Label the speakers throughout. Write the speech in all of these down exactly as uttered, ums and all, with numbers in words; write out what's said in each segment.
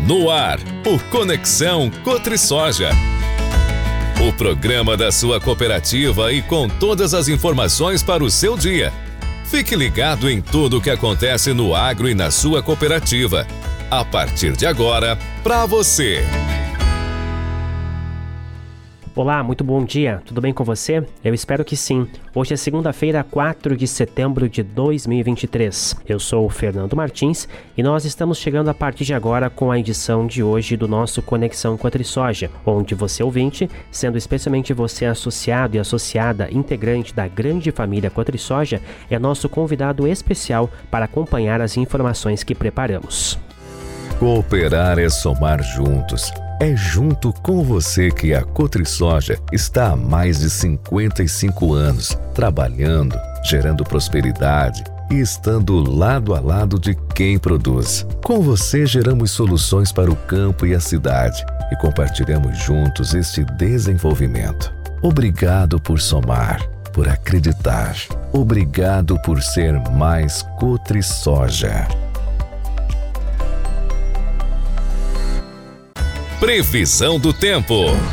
Speaker 1: No ar, o Conexão CotriSoja. O programa da sua cooperativa e com todas as informações para o seu dia. Fique ligado em tudo o que acontece no agro e na sua cooperativa. A partir de agora, para você.
Speaker 2: Olá, muito bom dia. Tudo bem com você? Eu espero que sim. Hoje é segunda-feira, quatro de setembro de dois mil e vinte e três. Eu sou o Fernando Martins e nós estamos chegando a partir de agora com a edição de hoje do nosso Conexão CotriSoja, onde você ouvinte, sendo especialmente você associado e associada integrante da grande família CotriSoja, é nosso convidado especial para acompanhar as informações que preparamos.
Speaker 1: Cooperar é somar juntos. É junto com você que a CotriSoja está há mais de cinquenta e cinco anos, trabalhando, gerando prosperidade e estando lado a lado de quem produz. Com você geramos soluções para o campo e a cidade e compartilhamos juntos este desenvolvimento. Obrigado por somar, por acreditar. Obrigado por ser mais CotriSoja. Previsão do tempo.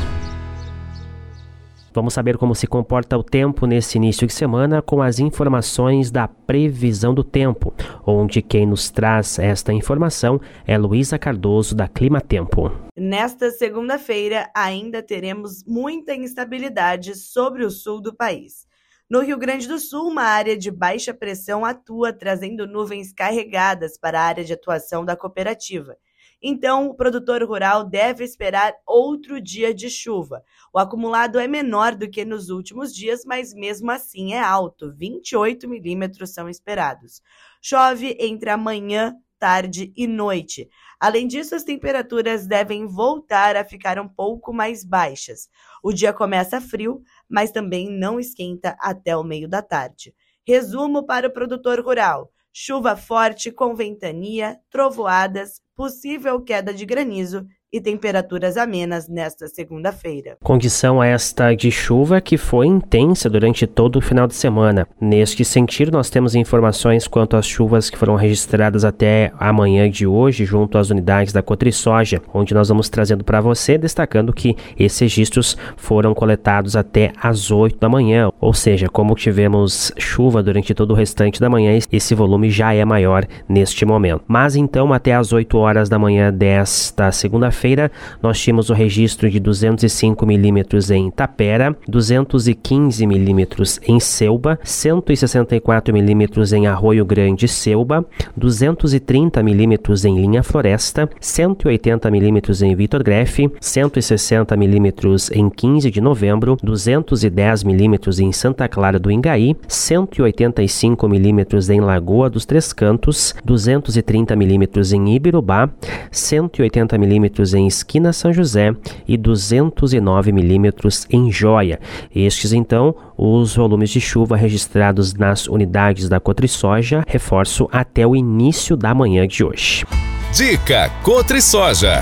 Speaker 2: Vamos saber como se comporta o tempo nesse início de semana com as informações da previsão do tempo, onde quem nos traz esta informação é Luísa Cardoso, da Climatempo.
Speaker 3: Nesta segunda-feira, ainda teremos muita instabilidade sobre o sul do país. No Rio Grande do Sul, uma área de baixa pressão atua, trazendo nuvens carregadas para a área de atuação da cooperativa. Então, o produtor rural deve esperar outro dia de chuva. O acumulado é menor do que nos últimos dias, mas mesmo assim é alto. vinte e oito milímetros são esperados. Chove entre amanhã, tarde e noite. Além disso, as temperaturas devem voltar a ficar um pouco mais baixas. O dia começa frio, mas também não esquenta até o meio da tarde. Resumo para o produtor rural. Chuva forte com ventania, trovoadas, possível queda de granizo e temperaturas amenas nesta segunda-feira.
Speaker 2: Condição esta de chuva que foi intensa durante todo o final de semana. Neste sentido, nós temos informações quanto às chuvas que foram registradas até amanhã de hoje, junto às unidades da CotriSoja, onde nós vamos trazendo para você, destacando que esses registros foram coletados até às oito da manhã, ou seja, como tivemos chuva durante todo o restante da manhã, esse volume já é maior neste momento. Mas então, até às oito horas da manhã desta segunda-feira, nós tínhamos o registro de duzentos e cinco milímetros em Tapera, duzentos e quinze milímetros em Selba, cento e sessenta e quatro milímetros em Arroio Grande Selba, duzentos e trinta milímetros em Linha Floresta, cento e oitenta milímetros em Vitor Grefe, cento e sessenta milímetros em quinze de novembro, duzentos e dez milímetros em Santa Clara do Ingaí, cento e oitenta e cinco milímetros em Lagoa dos Três Cantos, duzentos e trinta milímetros em Ibirubá, cento e oitenta milímetros em Esquina São José e duzentos e nove milímetros em Joia. Estes, então, os volumes de chuva registrados nas unidades da CotriSoja, reforço, até o início da manhã de hoje.
Speaker 1: Dica CotriSoja.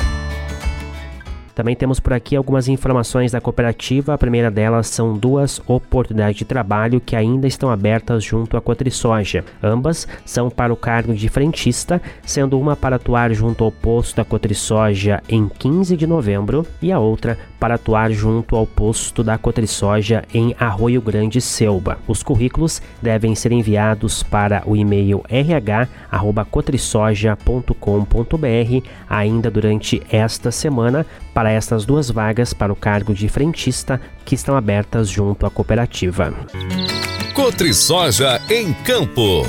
Speaker 2: Também temos por aqui algumas informações da cooperativa. A primeira delas são duas oportunidades de trabalho que ainda estão abertas junto à CotriSoja. Ambas são para o cargo de frentista, sendo uma para atuar junto ao posto da CotriSoja em quinze de novembro e a outra para atuar junto ao posto da CotriSoja em Arroio Grande Selba. Os currículos devem ser enviados para o e-mail r h arroba cotrisoja ponto com ponto b r ainda durante esta semana, para estas duas vagas para o cargo de frentista que estão abertas junto à cooperativa.
Speaker 1: CotriSoja em Campo.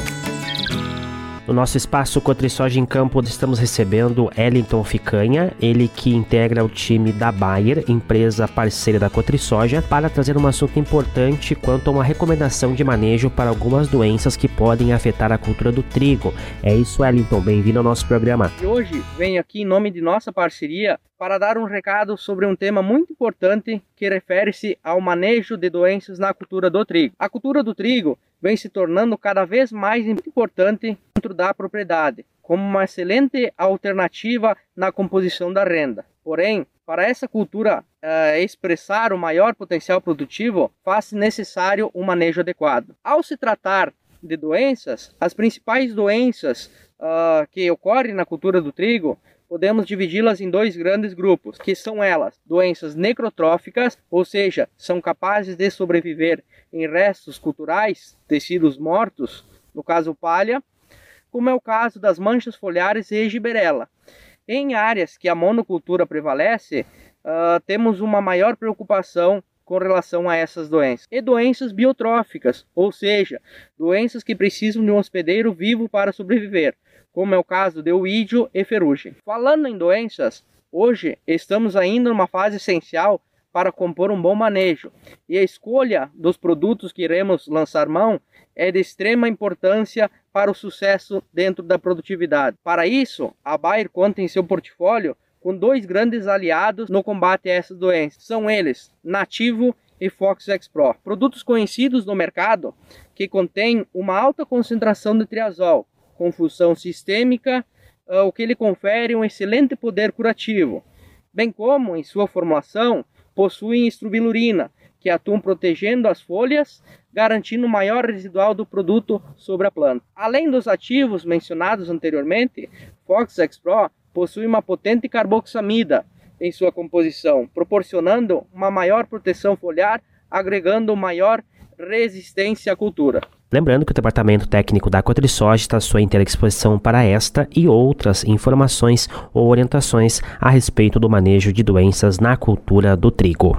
Speaker 2: No nosso espaço CotriSoja em Campo, estamos recebendo Wellington Ficanha, ele que integra o time da Bayer, empresa parceira da CotriSoja, para trazer um assunto importante quanto a uma recomendação de manejo para algumas doenças que podem afetar a cultura do trigo. É isso, Wellington, bem-vindo ao nosso programa.
Speaker 4: E hoje venho aqui em nome de nossa parceria para dar um recado sobre um tema muito importante que refere-se ao manejo de doenças na cultura do trigo. A cultura do trigo vem se tornando cada vez mais importante dentro da propriedade, como uma excelente alternativa na composição da renda. Porém, para essa cultura uh, expressar o maior potencial produtivo, faz-se necessário um manejo adequado. Ao se tratar de doenças, as principais doenças uh, que ocorrem na cultura do trigo, podemos dividi-las em dois grandes grupos, que são elas, doenças necrotróficas, ou seja, são capazes de sobreviver em restos culturais, tecidos mortos, no caso palha, como é o caso das manchas foliares e giberela. Em áreas que a monocultura prevalece, uh, temos uma maior preocupação com relação a essas doenças. E doenças biotróficas, ou seja, doenças que precisam de um hospedeiro vivo para sobreviver, como é o caso de oídio e ferrugem. Falando em doenças, hoje estamos ainda numa fase essencial para compor um bom manejo, e a escolha dos produtos que iremos lançar mão é de extrema importância para o sucesso dentro da produtividade. Para isso, a Bayer conta em seu portfólio com dois grandes aliados no combate a essas doenças. São eles, Nativo e Fox X-Pro. Produtos conhecidos no mercado que contêm uma alta concentração de triazol, com função sistêmica, o que lhe confere um excelente poder curativo, bem como, em sua formulação, possuem estrobilurina, que atuam protegendo as folhas, garantindo o maior residual do produto sobre a planta. Além dos ativos mencionados anteriormente, Fox X-Pro possui uma potente carboxamida em sua composição, proporcionando uma maior proteção foliar, agregando maior resistência à cultura.
Speaker 2: Lembrando que o Departamento Técnico da Cotrisoja está à sua inteira disposição para esta e outras informações ou orientações a respeito do manejo de doenças na cultura do trigo.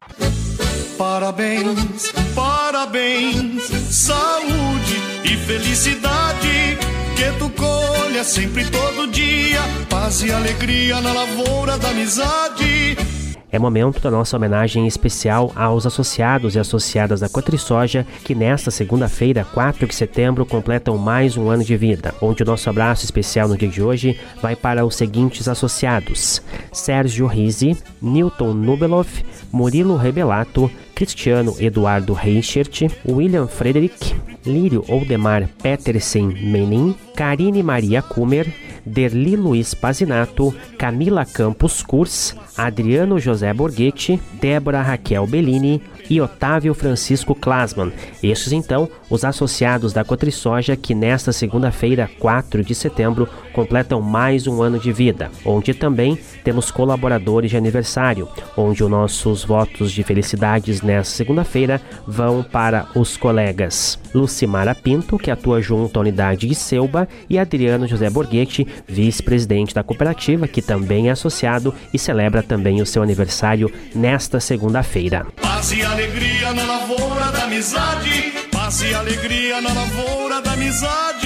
Speaker 5: Parabéns, parabéns, saúde e felicidade, que tu colha sempre todo dia, paz e alegria na lavoura da amizade.
Speaker 2: É momento da nossa homenagem especial aos associados e associadas da Cotrisoja, que nesta segunda-feira, quatro de setembro, completam mais um ano de vida, onde o nosso abraço especial no dia de hoje vai para os seguintes associados: Sérgio Rizzi, Newton Nubelov, Murilo Rebelato, Cristiano Eduardo Reichert, William Frederick, Lírio Oldemar Petersen Menin, Karine Maria Kummer, Derli Luiz Pazinato, Camila Campos Kurs, Adriano José Borghetti, Débora Raquel Bellini e Otávio Francisco Klasman. Estes, então, os associados da Cotrisoja que nesta segunda-feira, quatro de setembro, completam mais um ano de vida, onde também temos colaboradores de aniversário, onde os nossos votos de felicidades nesta segunda-feira vão para os colegas Lucimara Pinto, que atua junto à unidade de Selba, e Adriano José Borghetti, vice-presidente da cooperativa, que também é associado e celebra também o seu aniversário nesta segunda-feira.
Speaker 5: Paz e alegria na lavoura da amizade, paz e alegria na lavoura da amizade.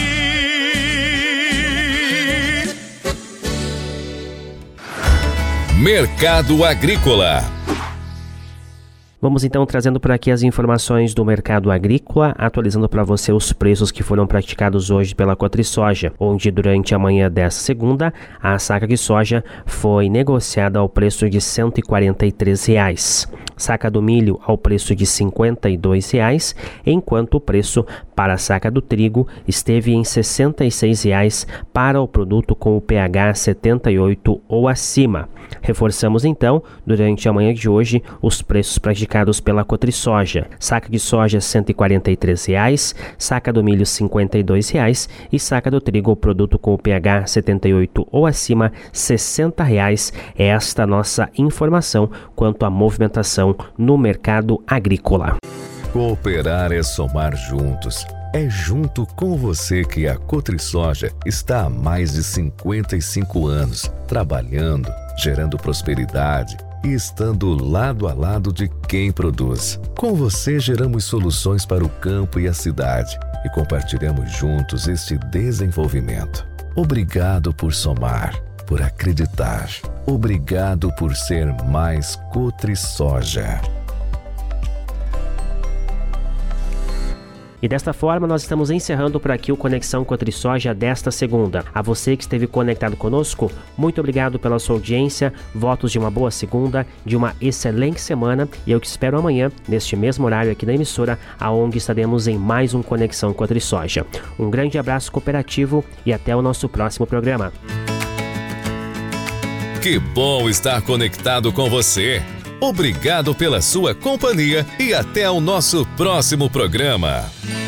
Speaker 1: Mercado Agrícola.
Speaker 2: Vamos então trazendo por aqui as informações do mercado agrícola, atualizando para você os preços que foram praticados hoje pela Cotrisoja, onde durante a manhã desta segunda, a saca de soja foi negociada ao preço de cento e quarenta e três reais. Saca do milho ao preço de cinquenta e dois reais, enquanto o preço para a saca do trigo esteve em sessenta e seis reais para o produto com o pH setenta e oito ou acima. Reforçamos então, durante a manhã de hoje, os preços praticados pela Cotrisoja. Saca de soja cento e quarenta e três reais, saca do milho cinquenta e dois reais e saca do trigo, o produto com o pH setenta e oito ou acima, sessenta reais. É esta a nossa informação quanto à movimentação no mercado agrícola.
Speaker 1: Cooperar é somar juntos. É junto com você que a Cotrisoja está há mais de cinquenta e cinco anos trabalhando, gerando prosperidade e estando lado a lado de quem produz. Com você geramos soluções para o campo e a cidade e compartilhamos juntos este desenvolvimento. Obrigado por somar, por acreditar. Obrigado por ser mais Cotrisoja.
Speaker 2: E desta forma, nós estamos encerrando por aqui o Conexão Cotrisoja desta segunda. A você que esteve conectado conosco, muito obrigado pela sua audiência, votos de uma boa segunda, de uma excelente semana, e eu te espero amanhã, neste mesmo horário aqui na emissora, aonde estaremos em mais um Conexão Cotrisoja. Um grande abraço cooperativo e até o nosso próximo programa.
Speaker 1: Que bom estar conectado com você. Obrigado pela sua companhia e até o nosso próximo programa.